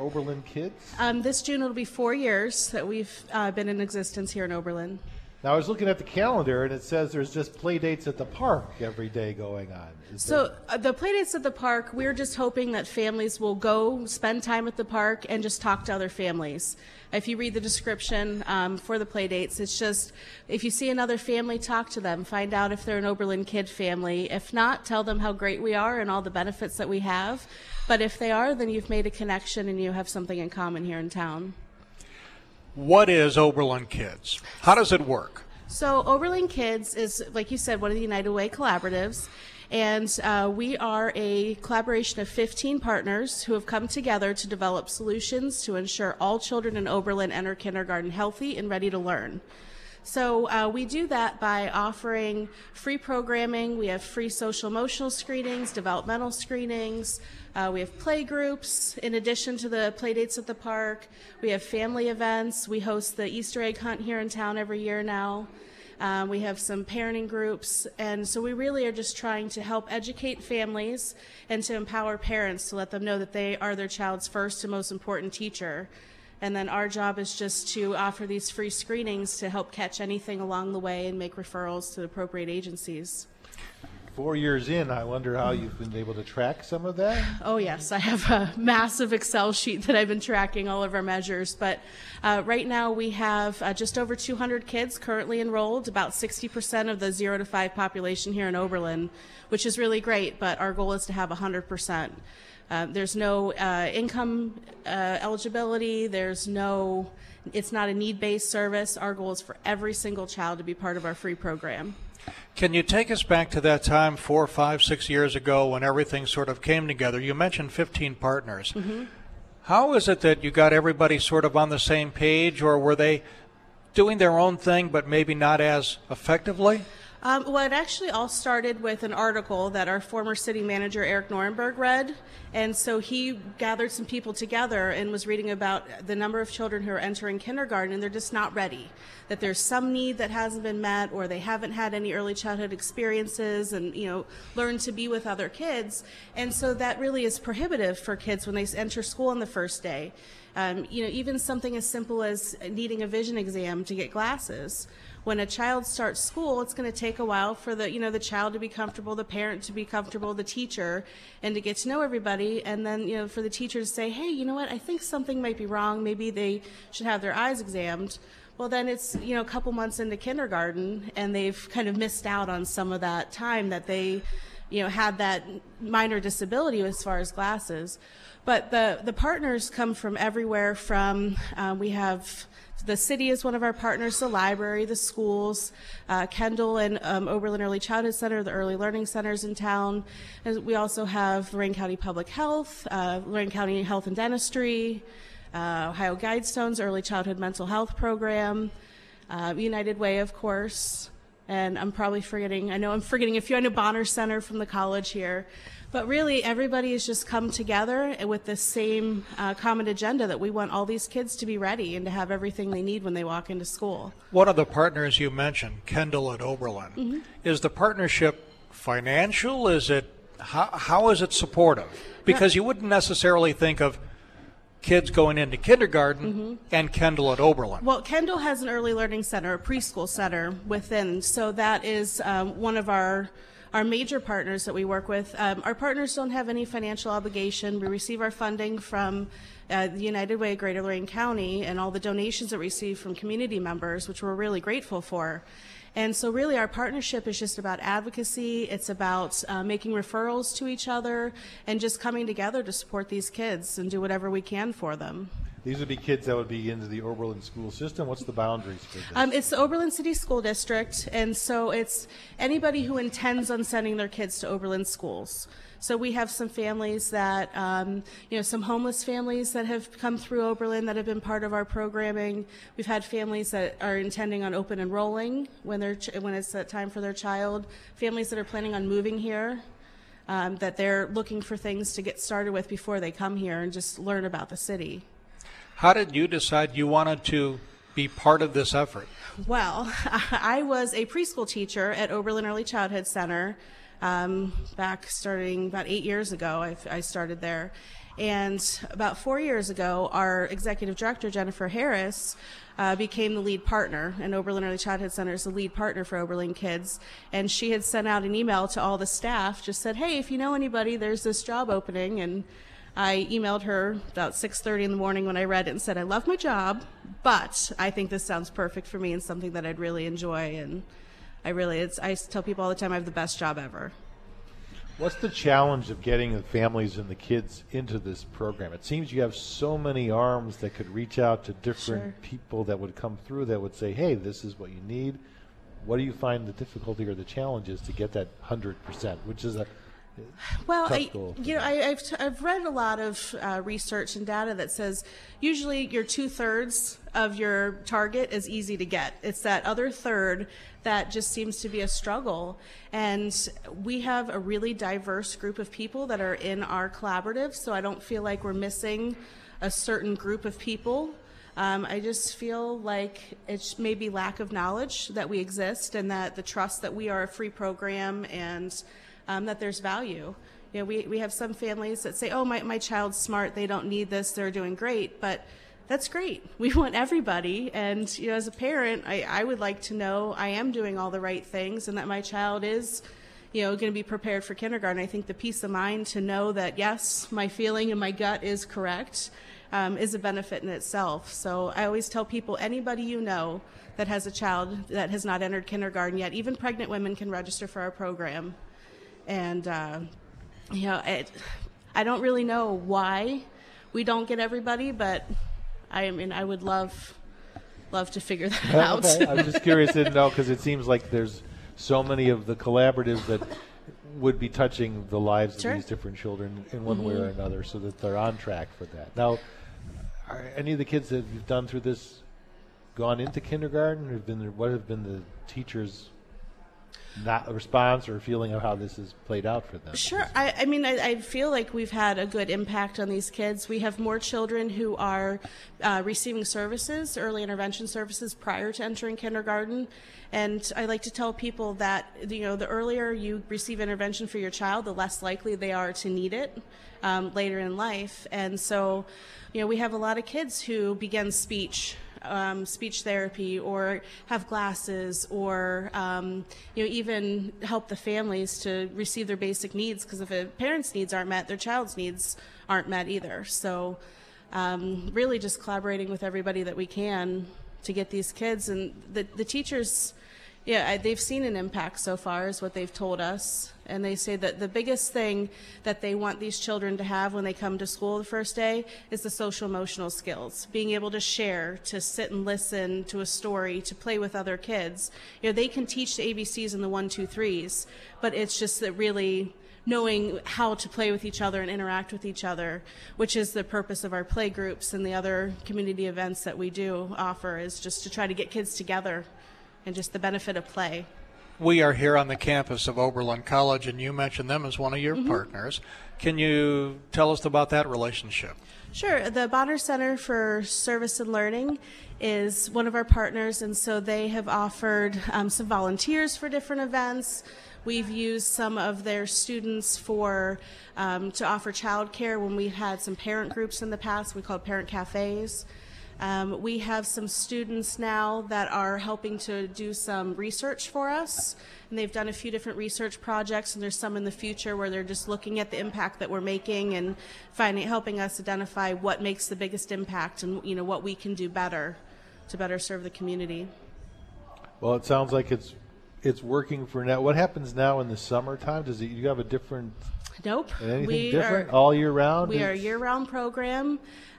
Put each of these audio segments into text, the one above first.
Oberlin Kids? This June it'll be 4 years that we've been in existence here in Oberlin. Now, I was looking at the calendar, and it says there's just play dates at the park every day going on. The play dates at the park, we're just hoping that families will go spend time at the park and just talk to other families. If you read the description for the play dates, it's just, if you see another family, talk to them. Find out if they're an Oberlin Kid family. If not, tell them how great we are and all the benefits that we have. But if they are, then you've made a connection and you have something in common here in town. What is Oberlin Kids? How does it work? So Oberlin Kids is, like you said, one of the United Way collaboratives. And we are a collaboration of 15 partners who have come together to develop solutions to ensure all children in Oberlin enter kindergarten healthy and ready to learn. So we do that by offering free programming. We have free social emotional screenings, developmental screenings. We have play groups in addition to the play dates at the park. We have family events. We host the Easter egg hunt here in town every year now. We have some parenting groups, and so we really are just trying to help educate families and to empower parents to let them know that they are their child's first and most important teacher. And then our job is just to offer these free screenings to help catch anything along the way and make referrals to the appropriate agencies. 4 years in, I wonder how you've been able to track some of that? Oh, yes. I have a massive Excel sheet that I've been tracking all of our measures. But right now we have just over 200 kids currently enrolled, about 60% of the 0 to 5 population here in Oberlin, which is really great, but our goal is to have 100%. There's no income eligibility. It's not a need-based service. Our goal is for every single child to be part of our free program. Can you take us back to that time 4, 5, 6 years ago when everything sort of came together? You mentioned 15 partners. Mm-hmm. How is it that you got everybody sort of on the same page, or were they doing their own thing but maybe not as effectively? Well, it actually all started with an article that our former city manager, Eric Norenberg, read. And so he gathered some people together and was reading about the number of children who are entering kindergarten and they're just not ready. That there's some need that hasn't been met, or they haven't had any early childhood experiences and, learn to be with other kids. And so that really is prohibitive for kids when they enter school on the first day. Even something as simple as needing a vision exam to get glasses. When a child starts school, it's going to take a while for the child to be comfortable, the parent to be comfortable, the teacher, and to get to know everybody. And then, for the teacher to say, hey, you know what, I think something might be wrong. Maybe they should have their eyes examined. Well, then it's, a couple months into kindergarten, and they've kind of missed out on some of that time that they, had that minor disability as far as glasses. But the partners come from everywhere from, we have the city is one of our partners, the library, the schools, Kendall and Oberlin Early Childhood Center, the early learning centers in town. And we also have Lorain County Public Health, Lorain County Health and Dentistry, Ohio Guidestones Early Childhood Mental Health Program, United Way, of course. And I'm forgetting a few. I know Bonner Center from the college here. But really, everybody has just come together with the same common agenda that we want all these kids to be ready and to have everything they need when they walk into school. One of the partners you mentioned, Kendall at Oberlin, mm-hmm. Is the partnership financial? Is it how is it supportive? Because you wouldn't necessarily think of kids going into kindergarten mm-hmm. and Kendall at Oberlin. Well, Kendall has an early learning center, a preschool center within, so that is one of our major partners that we work with. Our partners don't have any financial obligation. We receive our funding from the United Way of Greater Lorain County and all the donations that we receive from community members, which we're really grateful for. And so really our partnership is just about advocacy. It's about making referrals to each other and just coming together to support these kids and do whatever we can for them. These would be kids that would be into the Oberlin school system. What's the boundaries for this? It's the Oberlin City School District, and so it's anybody who intends on sending their kids to Oberlin schools. So we have some families that, some homeless families that have come through Oberlin that have been part of our programming. We've had families that are intending on open enrolling when it's that time for their child. Families that are planning on moving here, that they're looking for things to get started with before they come here and just learn about the city. How did you decide you wanted to be part of this effort? Well, I was a preschool teacher at Oberlin Early Childhood Center starting about 8 years ago. I started there. And about 4 years ago, our executive director, Jennifer Harris, became the lead partner, and Oberlin Early Childhood Center is the lead partner for Oberlin Kids. And she had sent out an email to all the staff, just said, hey, if you know anybody, there's this job opening. And I emailed her about 6:30 in the morning when I read it and said, I love my job, but I think this sounds perfect for me and something that I'd really enjoy. And I tell people all the time I have the best job ever. What's the challenge of getting the families and the kids into this program? It seems you have so many arms that could reach out to different people that would come through that would say, hey, this is what you need. What do you find the difficulty or the challenges to get that 100%, which is a tough goal? I've read a lot of research and data that says usually your 2/3 of your target is easy to get. It's that other third that just seems to be a struggle. And we have a really diverse group of people that are in our collaborative, so I don't feel like we're missing a certain group of people. I just feel like it's maybe lack of knowledge that we exist and that the trust that we are a free program and that there's value. You know, we have some families that say, oh, my child's smart, they don't need this, they're doing great, but that's great. We want everybody, and as a parent, I would like to know I am doing all the right things and that my child is going to be prepared for kindergarten. I think the peace of mind to know that, yes, my feeling and my gut is correct is a benefit in itself. So I always tell people, anybody you know that has a child that has not entered kindergarten yet, even pregnant women can register for our program. And, I don't really know why we don't get everybody, but I would love to figure that out. Okay. I'm just curious to know, because it seems like there's so many of the collaboratives that would be touching the lives of these different children in one way or another, so that they're on track for that. Now, are any of the kids that you've done through this gone into kindergarten? What have been the teachers' not a response or feeling of how this has played out for them? Sure. I feel like we've had a good impact on these kids. We have more children who are receiving services, early intervention services, prior to entering kindergarten. And I like to tell people that, the earlier you receive intervention for your child, the less likely they are to need it later in life. And so, we have a lot of kids who begin speech therapy, or have glasses, or even help the families to receive their basic needs, because if a parent's needs aren't met, their child's needs aren't met either. So really just collaborating with everybody that we can to get these kids. And the teachers, they've seen an impact so far, is what they've told us. And they say that the biggest thing that they want these children to have when they come to school the first day is the social emotional skills, being able to share, to sit and listen to a story, to play with other kids. They can teach the ABCs and the 1, 2, 3s, but it's just that really knowing how to play with each other and interact with each other, which is the purpose of our play groups and the other community events that we do offer, is just to try to get kids together and just the benefit of play. We are here on the campus of Oberlin College, and you mentioned them as one of your partners. Can you tell us about that relationship? Sure. The Bonner Center for Service and Learning is one of our partners, and so they have offered some volunteers for different events. We've used some of their students to offer childcare when we had some parent groups in the past. We called parent cafes. We have some students now that are helping to do some research for us, and they've done a few different research projects, and there's some in the future where they're just looking at the impact that we're making and helping us identify what makes the biggest impact and what we can do better to better serve the community. Well, it sounds like it's working for now. What happens now in the summertime? Do you have a different? Nope. Anything different all year round? We are a year-round program.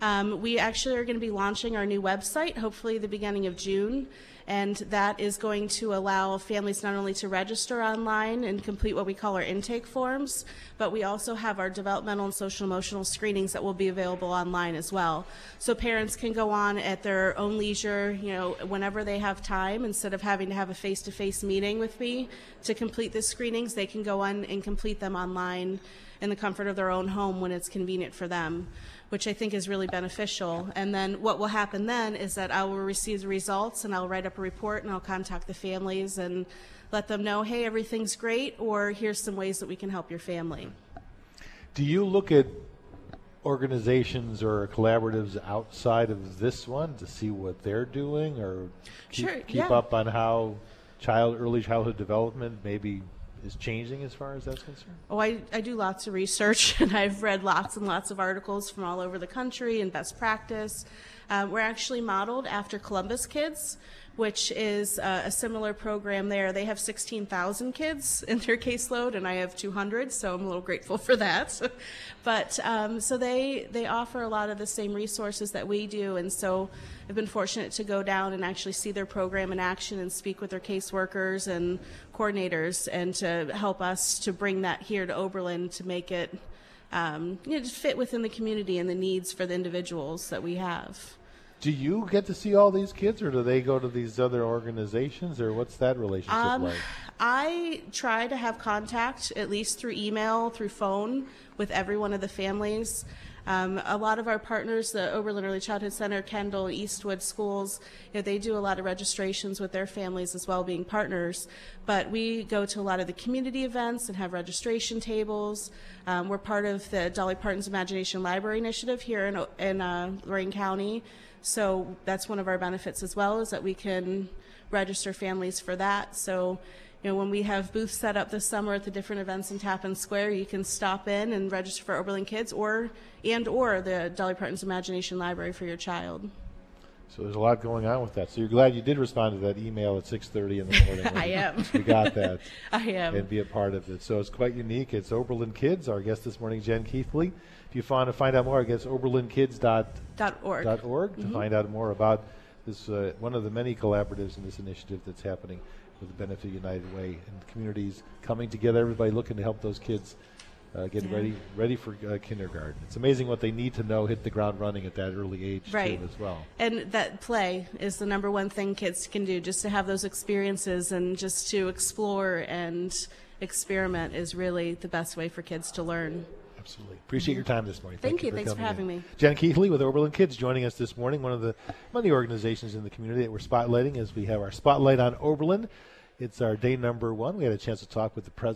We actually are going to be launching our new website, hopefully the beginning of June, and that is going to allow families not only to register online and complete what we call our intake forms, but we also have our developmental and social emotional screenings that will be available online as well. So parents can go on at their own leisure, whenever they have time. Instead of having to have a face-to-face meeting with me to complete the screenings, they can go on and complete them online in the comfort of their own home when it's convenient for them, which I think is really beneficial. And then what will happen then is that I will receive the results, and I'll write up a report, and I'll contact the families and let them know, hey, everything's great, or here's some ways that we can help your family. Do you look at organizations or collaboratives outside of this one to see what they're doing, or keep up on how early childhood development maybe is changing as far as that's concerned? Oh, I do lots of research, and I've read lots and lots of articles from all over the country and best practice. We're actually modeled after Columbus Kids, which is a similar program there. They have 16,000 kids in their caseload, and I have 200, so I'm a little grateful for that. But so they offer a lot of the same resources that we do, and so I've been fortunate to go down and actually see their program in action and speak with their caseworkers and coordinators, and to help us to bring that here to Oberlin to make it just fit within the community and the needs for the individuals that we have. Do you get to see all these kids, or do they go to these other organizations, or what's that relationship like? I try to have contact, at least through email, through phone, with every one of the families. A lot of our partners, the Oberlin Early Childhood Center, Kendall, Eastwood schools, they do a lot of registrations with their families as well, being partners. But we go to a lot of the community events and have registration tables. We're part of the Dolly Parton's Imagination Library Initiative here in Lorain County. So that's one of our benefits as well, is that we can register families for that. So, when we have booths set up this summer at the different events in Tappan Square, you can stop in and register for Oberlin Kids or the Dolly Parton's Imagination Library for your child. So there's a lot going on with that. So you're glad you did respond to that email at 6:30 in the morning. I am. We got that. I am. And be a part of it. So it's quite unique. It's Oberlin Kids. Our guest this morning, Jen Keithley. If you want to find out more, I guess oberlinkids.org to find out more about this, one of the many collaboratives in this initiative that's happening with the Benefit United Way, and communities coming together, everybody looking to help those kids get ready for kindergarten. It's amazing what they need to know, hit the ground running at that early age too, as well. And that play is the number one thing kids can do, just to have those experiences and just to explore and experiment is really the best way for kids to learn. Absolutely. Appreciate your time this morning. Thank you. Thanks for having me. Jen Keithley with Oberlin Kids joining us this morning, one of the many organizations in the community that we're spotlighting as we have our Spotlight on Oberlin. It's our day number 1. We had a chance to talk with the president